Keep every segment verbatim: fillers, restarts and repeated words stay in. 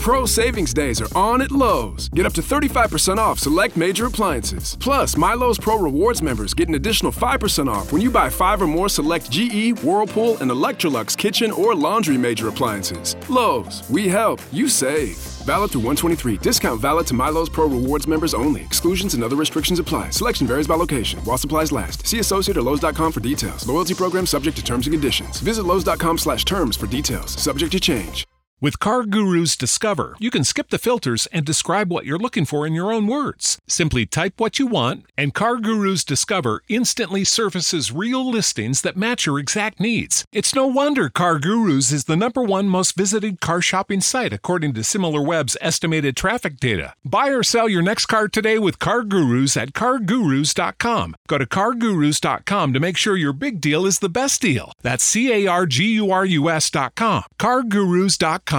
Pro Savings Days are on at Lowe's. Get up to thirty-five percent off select major appliances. Plus, My Lowe's Pro Rewards members get an additional five percent off when you buy five or more select G E, Whirlpool, and Electrolux kitchen or laundry major appliances. Lowe's, we help, you save. Valid through one twenty-three. Discount valid to My Lowe's Pro Rewards members only. Exclusions and other restrictions apply. Selection varies by location. While supplies last. See associate or Lowe's dot com for details. Loyalty program subject to terms and conditions. Visit Lowe's dot com slash terms for details. Subject to change. With CarGurus Discover, you can skip the filters and describe what you're looking for in your own words. Simply type what you want, and CarGurus Discover instantly surfaces real listings that match your exact needs. It's no wonder CarGurus is the number one most visited car shopping site according to SimilarWeb's estimated traffic data. Buy or sell your next car today with CarGurus at car gurus dot com. Go to car gurus dot com to make sure your big deal is the best deal. That's C A R G U R U S dot com. car gurus dot com.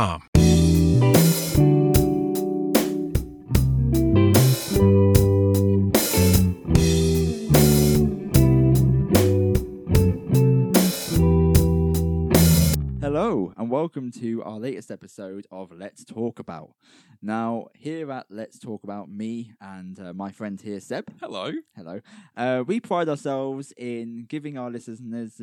Hello and welcome to our latest episode of Let's Talk About. Now, here at Let's Talk About, me and uh, my friend here, Seb. Hello. Hello. Uh, we pride ourselves in giving our listeners...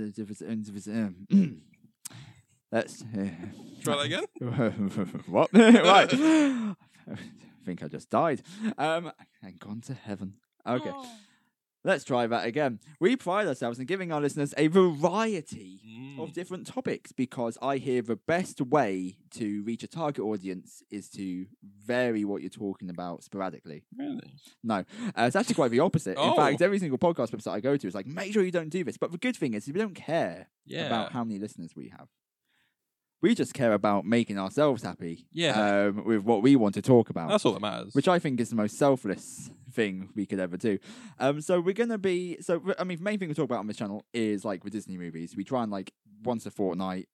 Let's... Uh, Try that again? What? Right. I think I just died. Um, and gone to heaven. Okay. Oh. Let's try that again. We pride ourselves in giving our listeners a variety mm. of different topics because I hear the best way to reach a target audience is to vary what you're talking about sporadically. Really? No. Uh, it's actually quite the opposite. Oh. In fact, every single podcast website I go to is like, make sure you don't do this. But the good thing is we don't care yeah. about how many listeners we have. We just care about making ourselves happy yeah. um, with what we want to talk about. That's all that matters. Which I think is the most selfless thing we could ever do. Um, so we're going to be... So, I mean, the main thing we talk about on this channel is, like, with Disney movies. We try and, like, once a fortnight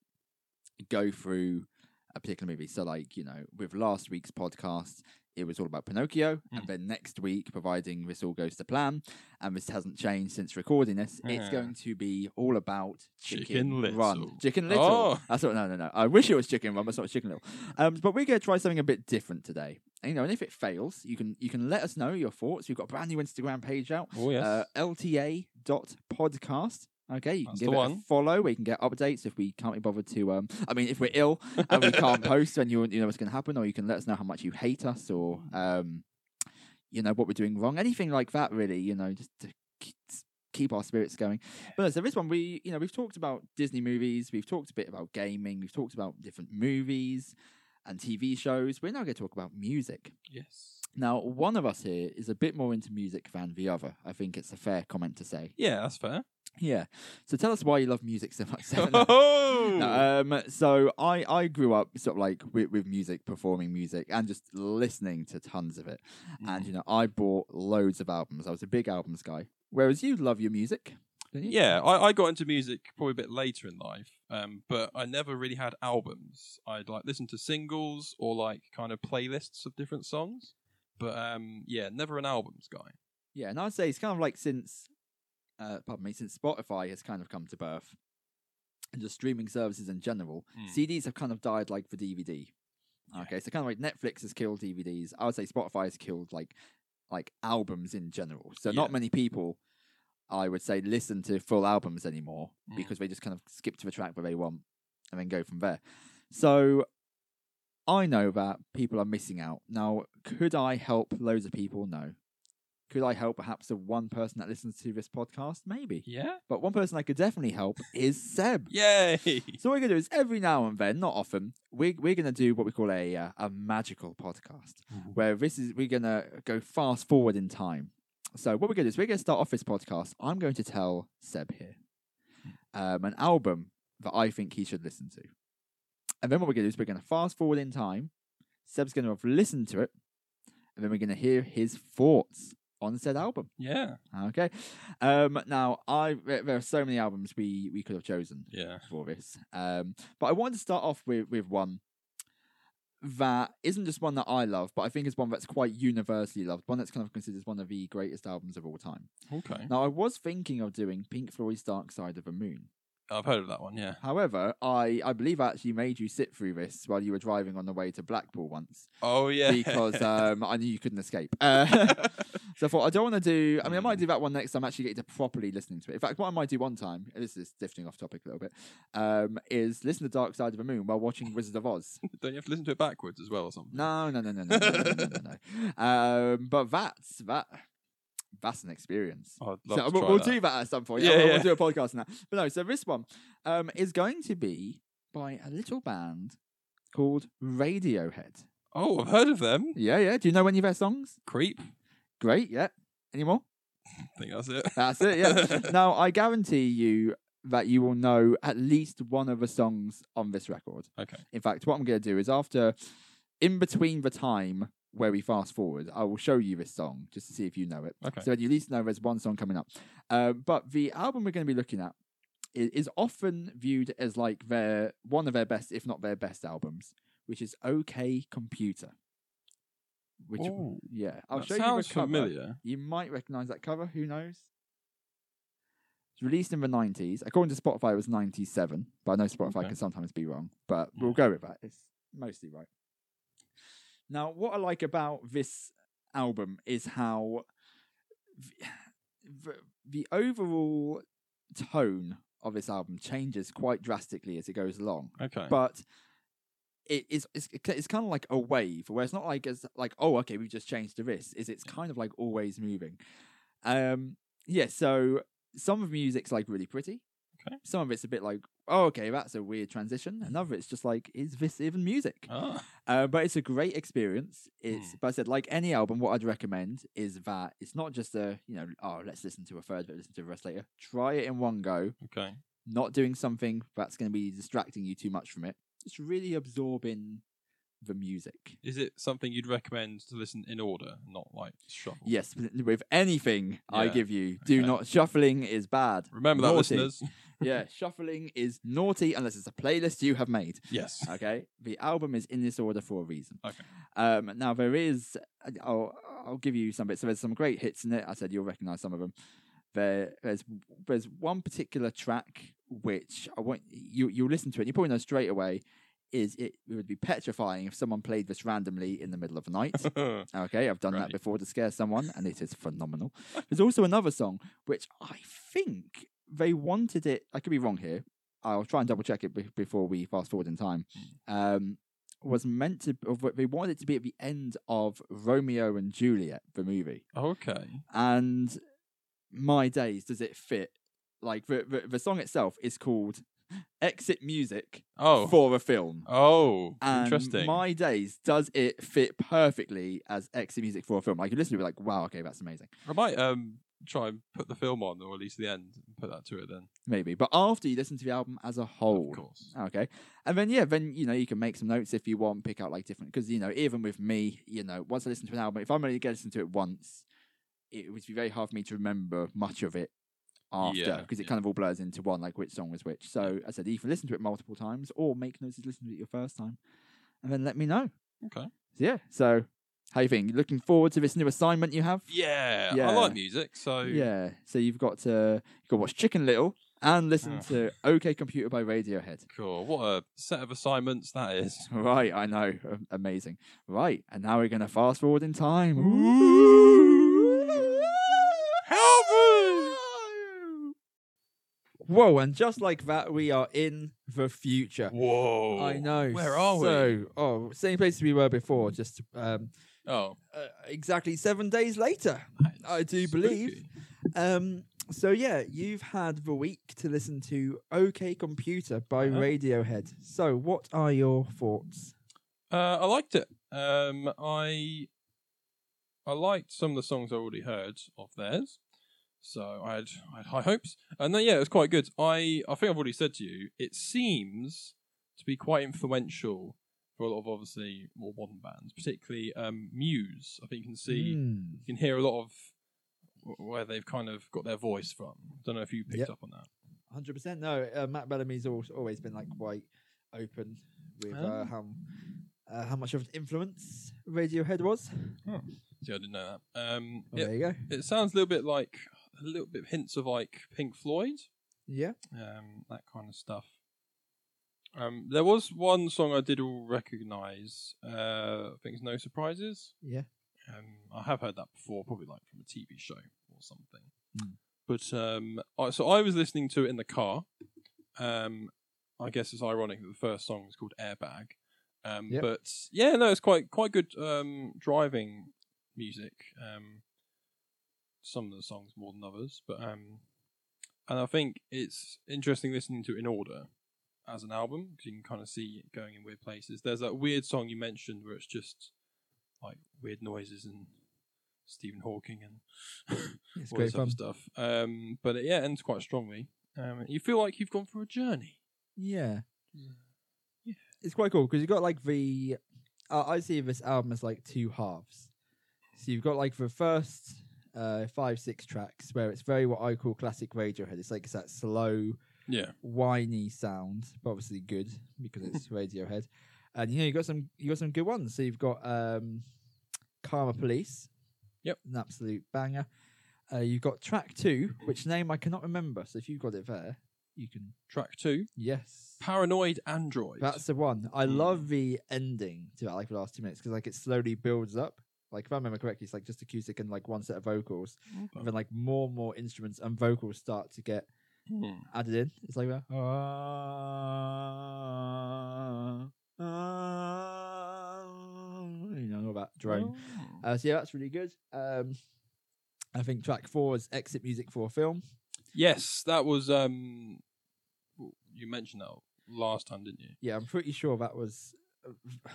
go through a particular movie. So, like, you know, with last week's podcast, it was all about Pinocchio. Mm. And then next week, providing this all goes to plan, and this hasn't changed since recording this, yeah. it's going to be all about Chicken, Chicken Little. Run. Chicken Little. Oh. That's what, no, no, no. I wish it was Chicken Run, but it's not Chicken Little. Um, but we're going to try something a bit different today. And, you know, and if it fails, you can you can let us know your thoughts. We've got a brand new Instagram page out. Oh, yes. Uh, L T A dot podcast. Okay, you can That's give it one. a follow where you can get updates if we can't be bothered to... Um, I mean, if we're ill and we can't post, then you, you know what's going to happen, or you can let us know how much you hate us, or, um, you know, what we're doing wrong. Anything like that, really, you know, just to keep our spirits going. But no, so this one, we, you know, we've talked about Disney movies, we've talked a bit about gaming, we've talked about different movies and T V shows. We're now going to talk about music. Yes. Now, one of us here is a bit more into music than the other. I think it's a fair comment to say. Yeah, that's fair. Yeah. So tell us why you love music so much. So, oh! no, um, so I, I grew up sort of like with, with music, performing music, and just listening to tons of it. Mm. And, you know, I bought loads of albums. I was a big albums guy. Whereas you love your music. Yeah, I, I got into music probably a bit later in life, um, but I never really had albums. I'd like listen to singles or like kind of playlists of different songs, but um, yeah, never an albums guy. Yeah, and I'd say it's kind of like since, uh, pardon me, since Spotify has kind of come to birth, and just streaming services in general, mm. C Ds have kind of died like the D V D. Okay, yeah. So kind of like Netflix has killed D V Ds. I would say Spotify has killed like like albums in general. So yeah. Not many people, I would say, listen to full albums anymore mm. because they just kind of skip to the track where they want and then go from there. So I know that people are missing out. Now, could I help loads of people? No. Could I help perhaps the one person that listens to this podcast? Maybe. Yeah. But one person I could definitely help is Seb. Yay! So what we're going to do is every now and then, not often, we're, we're going to do what we call a uh, a magical podcast, mm-hmm. where this is we're going to go fast forward in time. So what we're going to do is we're going to start off this podcast. I'm going to tell Seb here um, an album that I think he should listen to. And then what we're going to do is we're going to fast forward in time. Seb's going to have listened to it. And then we're going to hear his thoughts on said album. Yeah. Okay. Um, now, I there are so many albums we, we could have chosen yeah. for this. Um, but I wanted to start off with, with one that isn't just one that I love, but I think is one that's quite universally loved, one that's kind of considered one of the greatest albums of all time. Okay. Now, I was thinking of doing Pink Floyd's Dark Side of the Moon I've heard of that one. Yeah. However, I, I believe I actually made you sit through this while you were driving on the way to Blackpool once. Oh yeah. Because um, I knew you couldn't escape. Uh, so I thought I don't want to do. I mean, I might do that one next time. Actually, get to properly listening to it. In fact, what I might do one time, and this is drifting off topic a little bit, um, is listen to Dark Side of the Moon while watching Wizard of Oz. Don't you have to listen to it backwards as well or something? No, no, no, no, no, no, no, no, no, no. Um, but that's that. That's an experience. Oh, I'd love so to we'll, try we'll that. do that at some point. Yeah, Yeah, we'll, yeah. we'll do a podcast on that. But no, so this one um, is going to be by a little band called Radiohead. Oh, I've heard of them. Yeah, yeah. Do you know any of their songs? Creep. Great, yeah. Any more? I think that's it. That's it, yeah. Now, I guarantee you that you will know at least one of the songs on this record. Okay. In fact, what I'm going to do is after, in between the time where we fast forward, I will show you this song just to see if you know it. Okay. So that you at least know there's one song coming up. Uh, but the album we're going to be looking at is, is often viewed as like their one of their best, if not their best albums, which is OK Computer. Which, Ooh, yeah, I'll that show you sounds the cover. familiar. You might recognize that cover. Who knows? It's released in the nineties. According to Spotify, it was ninety-seven. But I know Spotify Okay. can sometimes be wrong. But Yeah. we'll go with that. It's mostly right. Now, what I like about this album is how the, the, the overall tone of this album changes quite drastically as it goes along. Okay. But it is it's, it's kind of like a wave, where it's not like as like oh okay we just changed to this. Is it's kind of like always moving. Um, yeah. So some of the music's like really pretty. Okay. Some of it's a bit like oh okay that's a weird transition. Another it's just like is this even music? Ah. Uh, but it's a great experience. It's Hmm. but I said like any album, what I'd recommend is that it's not just a you know oh let's listen to a third bit, listen to the rest later. Try it in one go. Okay. Not doing something that's going to be distracting you too much from it. Just really absorbing the music. Is it something you'd recommend to listen in order, not like shuffle? Yes, with- with anything I Yeah, give you, do okay. not shuffling is bad. Remember that, Naughty. listeners. Yeah, shuffling is naughty unless it's a playlist you have made. Yes. Okay, the album is in this order for a reason. Okay. Um, now there is, I'll I'll give you some bits. So there's some great hits in it. I said you'll recognise some of them. There, there's there's one particular track which I want you you listen to it. And you probably know straight away. Is it, it would be petrifying if someone played this randomly in the middle of the night. Okay, I've done that Right. before to scare someone, and it is phenomenal. There's also another song which I think they wanted it. I could be wrong here. I'll try and double check it be- before we fast forward in time. Um, was meant to. Or they wanted it to be at the end of Romeo and Juliet, the movie, Okay. and my days, does it fit? Like the the, the song itself is called Exit Music Oh. for a film. Oh. And Interesting. My Days, does it fit perfectly as exit music for a film? Like you listen to it, like, wow, okay, that's amazing. I might um try and put the film on, or at least the end, and put that to it then. Maybe. But after you listen to the album as a whole. Of course. Okay. And then, yeah, then, you know, you can make some notes if you want, pick out like different. Because, you know, even with me, you know, once I listen to an album, if I'm only going to listen to it once, it would be very hard for me to remember much of it after. Yeah, Because it yeah. kind of all blurs into one, like which song was which. So I said, either listen to it multiple times or make notes as listen to it your first time. And then let me know. Okay. So, yeah. So, how you think? You looking forward to this new assignment you have? Yeah, Yeah. I like music, so Yeah. So you've got to you've got to watch Chicken Little and listen Ah. to OK Computer by Radiohead. cool. What a set of assignments that is. Right, I know. A- Amazing. Right, and now we're going to fast forward in time. Help me! Whoa, and just like that, we are in the future. Whoa! I know. Where are we? So, oh, same place we were before, just um, Oh, uh, exactly seven days later, I do spooky. believe. Um, so yeah, you've had the week to listen to OK Computer by Uh-huh. Radiohead. So, what are your thoughts? Uh, I liked it. Um, I I liked some of the songs I already heard of theirs, so I had I had high hopes. And then yeah, it was quite good. I I think I've already said to you, it seems to be quite influential for a lot of obviously more modern bands, particularly um, Muse. I think you can see Hmm. you can hear a lot of wh- where they've kind of got their voice from. Don't know if you picked Yep. up on that. one hundred percent. No, uh, Matt Bellamy's al- always been like quite open with uh, Oh. how uh, how much of an influence Radiohead was. See, I didn't know that. Um, Well, yeah, There you go. it sounds a little bit like a little bit hints of like Pink Floyd. Yeah. Um, that kind of stuff. Um, there was one song I did all recognise. Uh, I think it's No Surprises. Yeah. Um, I have heard that before, probably like from a T V show or something. Mm. But um, I, so I was listening to it in the car. Um, I guess it's ironic that the first song is called Airbag. Um, Yep. But yeah, no, it's quite quite good um, driving music. Um, some of the songs more than others, but um, and I think it's interesting listening to it in order as an album because you can kind of see it going in weird places. There's that weird song you mentioned where it's just like weird noises and Stephen Hawking and It's all great this other fun. stuff. Um, but it, yeah, it ends quite strongly. Um, you feel like you've gone through a journey. Yeah. Yeah. It's quite cool because you've got like the. Uh, I see this album as like two halves. So you've got like the first uh, five, six tracks where it's very what I call classic Radiohead. It's like it's that slow, Yeah. whiny sound, but obviously good because it's Radiohead. And you know you got some you got some good ones. So you've got um, Karma Police. Yep. An absolute banger. Uh, you've got track two, which name I cannot remember. So if you've got it there, you can. Track two, Yes. Paranoid Android. That's the one. I Mm. love the ending to that, like the last two minutes, because like it slowly builds up. Like if I remember correctly, it's like just acoustic and like one set of vocals, Okay. and then like more and more instruments and vocals start to get Hmm. added in. It's like that. Ah, ah, you know, all that drone. Oh. Uh, so yeah, that's really good. Um, I think track four is exit music for a film. Yes, that was. Um, well, you mentioned that last time, didn't you? Yeah, I'm pretty sure that was. Uh,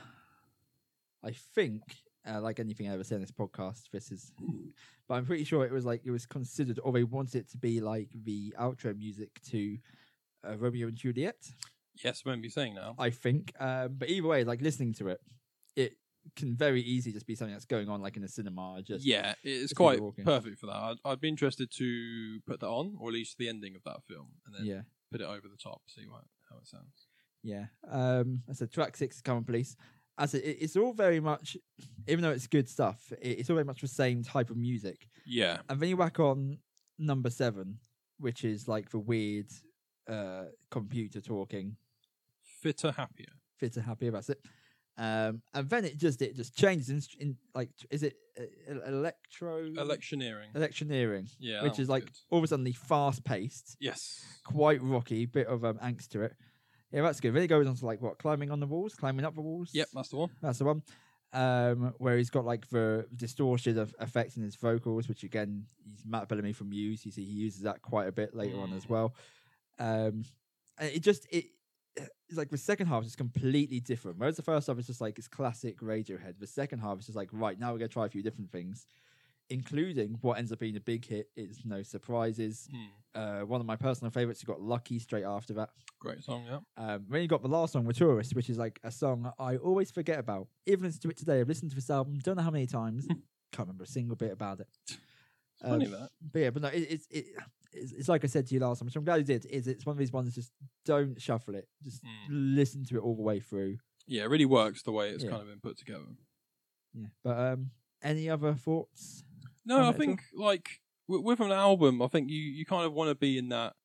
I think, uh, like anything I ever said in this podcast, this is. But I'm pretty sure it was like it was considered, or they wanted it to be like the outro music to uh, Romeo and Juliet. Yes, I remember you saying now. I think, um, but either way, like listening to it, it can very easily just be something that's going on like in a cinema. Just Yeah, it's just quite walking. perfect for that. I'd, I'd be interested to put that on, or at least the ending of that film, and then yeah, put it over the top, see what, how it sounds. yeah. Um, I said track six is Common Police. I said it, it's all very much, even though it's good stuff, it, it's all very much the same type of music. Yeah, And then you whack on number seven, which is like the weird uh, computer talking. fitter, happier. Fitter, happier. That's it. Um, and then it just it just changes in, in like is it uh, electro Electioneering. electioneering, Yeah, which that is was like good. all of a sudden fast paced, Yes. quite rocky, bit of um, angst to it. Yeah, that's good. Then it goes on to like what climbing on the walls, climbing up the walls. Yep, that's the one. That's the one. Um, where he's got like the distortion of effect in his vocals, which again, he's Matt Bellamy from Muse. You see, he uses that quite a bit later on as well. Um, and it just it it's like the second half is completely different. Whereas the first half is just like it's classic Radiohead. The second half is just like right now we're gonna try a few different things, including what ends up being a big hit. Is No Surprises. Hmm. Uh, one of my personal favorites. You got Lucky straight after that. Great song, yeah. Um, then you got the last song, The Tourist, which is like a song I always forget about. Even listened to it today. I've listened to this album, don't know how many times. Can't remember a single bit about it. Funny Um, that. But yeah, but no, it, it's it, it's it's like I said to you last time, which I'm glad you did. Is it's one of these ones just don't shuffle it, just Mm. listen to it all the way through. Yeah, it really works the way it's Yeah. kind of been put together. Yeah. But um, any other thoughts? No, on I it at think like w- with an album, I think you, you kind of want to be in that,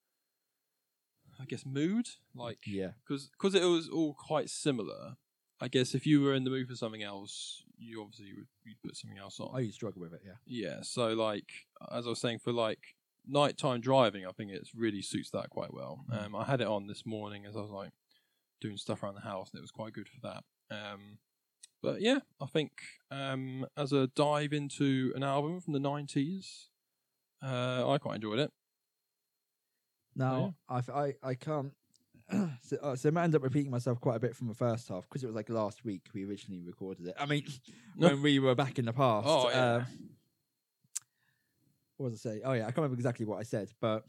I guess, mood, like Yeah. because because it was all quite similar. I guess if you were in the mood for something else, you obviously would you'd put something else on. Oh, you struggle with it, yeah. Yeah, so like as I was saying, for like nighttime driving, I think it really suits that quite well. Mm. Um, I had it on this morning as I was like doing stuff around the house, and it was quite good for that. Um, but yeah, I think um, as a dive into an album from the nineties, uh, I quite enjoyed it. Now, I, I, I can't. so, uh, so I might end up repeating myself quite a bit from the first half because it was like last week we originally recorded it. I mean, when we were back in the past. Oh, yeah. uh, what was I say? Oh yeah, I can't remember exactly what I said, but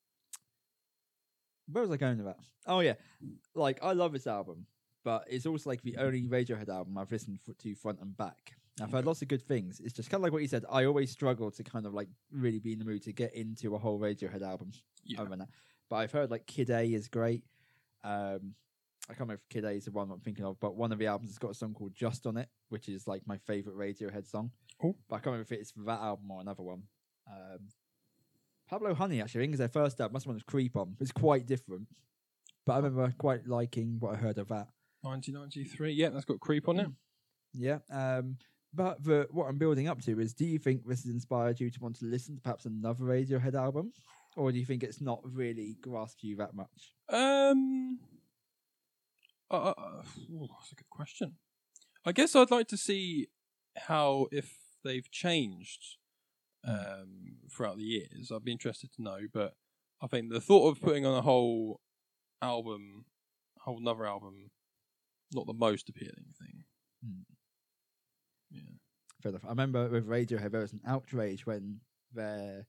where was I going with that? Oh yeah, like I love this album, but it's also like the only Radiohead album I've listened f- to front and back. I've heard lots of good things. It's just kind of like what you said. I always struggle to kind of like really be in the mood to get into a whole Radiohead album. Yeah. Other than that. But I've heard like Kid A is great. Um, I can't remember if Kid A is the one I'm thinking of, but one of the albums has got a song called Just on it, which is like my favourite Radiohead song. Cool. But I can't remember if it's that album or another one. Um, Pablo Honey, actually, I think is their first album. That's one was Creep On. It's quite different. But I remember quite liking what I heard of that. nineteen ninety-three. Yeah, that's got Creep on it. Yeah. Um, but the, what I'm building up to is, do you think this has inspired you to want to listen to perhaps another Radiohead album? Or do you think it's not really grasped you that much? Um, uh, uh, oh, that's a good question. I guess I'd like to see how, if they've changed um, throughout the years. I'd be interested to know, but I think the thought of putting on a whole album, whole another album, not the most appealing thing. Hmm. Yeah. Fair enough. I remember with Radiohead, there was an outrage when their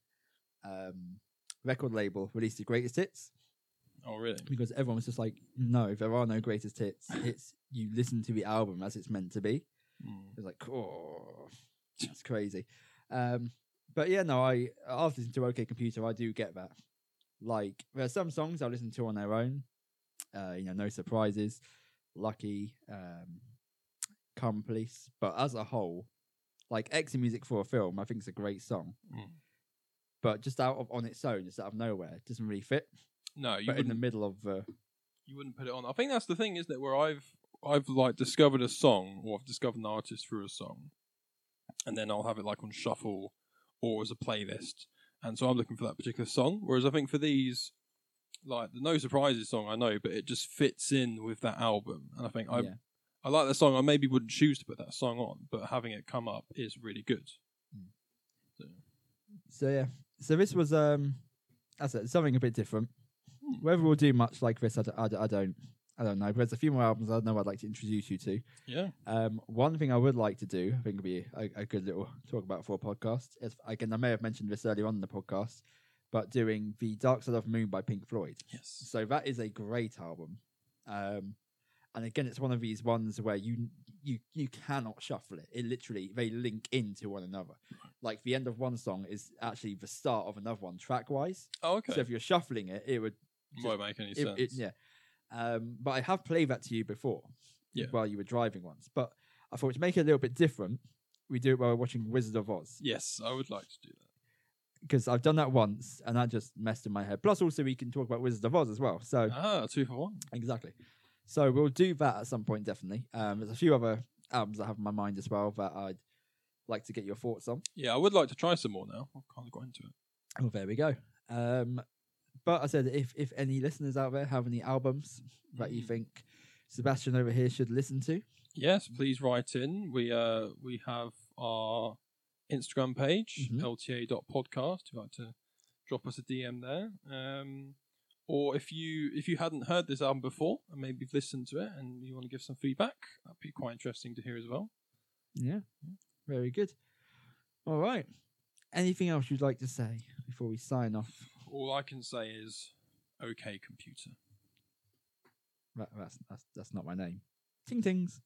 um, record label released the greatest hits. Oh, really? Because everyone was just like, no, there are no greatest hits. It's you listen to the album as it's meant to be. Mm. It was like, oh, that's crazy. Um, but yeah, no, I after listening to OK Computer, I do get that. Like, there are some songs I listen to on their own. Uh, you know, No Surprises, Lucky, um, Come Police. But as a whole, like Exit Music for a Film, I think it's a great song. Mm. But just out of on its own, just out of nowhere, it doesn't really fit. No, you but in the wouldn't. middle of uh, You wouldn't put it on. I think that's the thing, isn't it? Where I've I've like discovered a song, or I've discovered an artist through a song, and then I'll have it like on shuffle or as a playlist, and so I'm looking for that particular song. Whereas I think for these, like the No Surprises song, I know, but it just fits in with that album, and I think I yeah. I like that song. I maybe wouldn't choose to put that song on, but having it come up is really good. Mm. So. So yeah, so this was um, as I said, something a bit different. Whether we'll do much like this, I, d- I, d- I don't, I don't know. But there's a few more albums I know I'd like to introduce you to. Yeah. Um, one thing I would like to do, I think would be a, a good little talk about for a podcast. Is, again, I may have mentioned this earlier on in the podcast, but doing the Dark Side of the Moon by Pink Floyd. Yes. So that is a great album. Um, and again, it's one of these ones where you you you cannot shuffle it. It literally, they link into one another. Like the end of one song is actually the start of another one track wise. Oh, okay. So if you're shuffling it, it would Just, won't make any it, sense. it, yeah. Um, but I have played that to you before. Yeah. While you were driving once. But I thought to make it a little bit different, we do it while we're watching Wizard of Oz. Yes, I would like to do that. Because I've done that once and that just messed in my head. Plus also we can talk about Wizard of Oz as well. So Ah, two for one. exactly. So we'll do that at some point, definitely. Um, there's a few other albums I have in my mind as well that I'd like to get your thoughts on. Yeah, I would like to try some more now. I've kind of got into it. Oh, there we go. Um, but I said, if if any listeners out there have any albums that you Mm. think Sebastian over here should listen to, Yes, please write in. We uh we have our Instagram page, Mhm. L T A dot podcast. If you'd like to drop us a D M there. Um, or if you if you hadn't heard this album before and maybe you've listened to it and you want to give some feedback, that'd be quite interesting to hear as well. yeah, very good. All right. Anything else you'd like to say before we sign off? All I can say is, okay, computer. That, that's that's that's not my name. Ting tings.